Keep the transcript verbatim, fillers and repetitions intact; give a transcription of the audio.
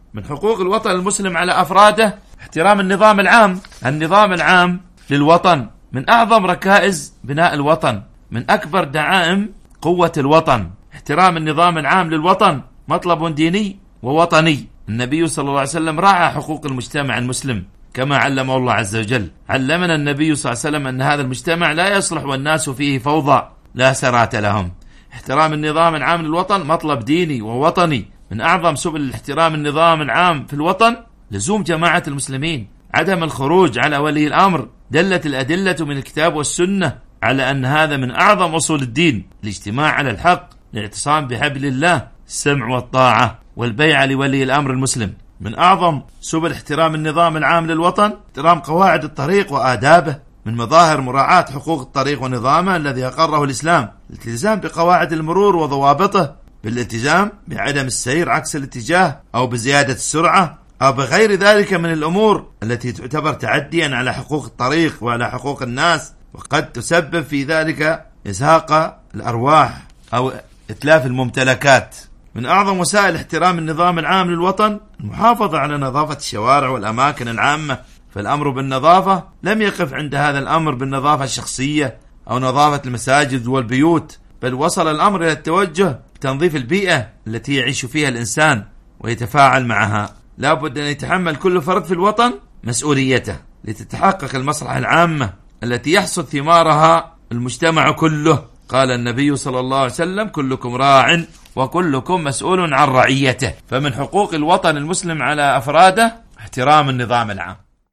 من حقوق الوطن المسلم على أفراده احترام النظام العام. النظام العام للوطن من أعظم ركائز بناء الوطن، من أكبر دعائم قوة الوطن. احترام النظام العام للوطن مطلب ديني ووطني. النبي صلى الله عليه وسلم راعى حقوق المجتمع المسلم كما علمه الله عز وجل. علمنا النبي صلى الله عليه وسلم أن هذا المجتمع لا يصلح والناس فيه فوضى لا سرات لهم. احترام النظام العام للوطن مطلب ديني ووطني. من أعظم سبل احترام النظام العام في الوطن لزوم جماعة المسلمين، عدم الخروج على ولي الأمر. دلت الأدلة من الكتاب والسنة على أن هذا من أعظم أصول الدين، الاجتماع على الحق، الاعتصام بحبل الله، السمع والطاعة، والبيعة لولي الأمر المسلم. من أعظم سبل احترام النظام العام للوطن احترام قواعد الطريق وآدابه. من مظاهر مراعاة حقوق الطريق ونظامه الذي أقره الإسلام الالتزام بقواعد المرور وضوابطه، بالالتزام بعدم السير عكس الاتجاه أو بزيادة السرعة أو بغير ذلك من الأمور التي تعتبر تعديا على حقوق الطريق وعلى حقوق الناس، وقد تسبب في ذلك إزهاق الأرواح أو إتلاف الممتلكات. من أعظم وسائل احترام النظام العام للوطن المحافظة على نظافة الشوارع والأماكن العامة. فالأمر بالنظافة لم يقف عند هذا الأمر بالنظافة الشخصية أو نظافة المساجد والبيوت، بل وصل الأمر إلى التوجه بتنظيف البيئة التي يعيش فيها الإنسان ويتفاعل معها. لا بد أن يتحمل كل فرد في الوطن مسؤوليته لتتحقق المصلحة العامة التي يحصد ثمارها المجتمع كله. قال النبي صلى الله عليه وسلم: كلكم راع وكلكم مسؤول عن رعيته. فمن حقوق الوطن المسلم على أفراده احترام النظام العام.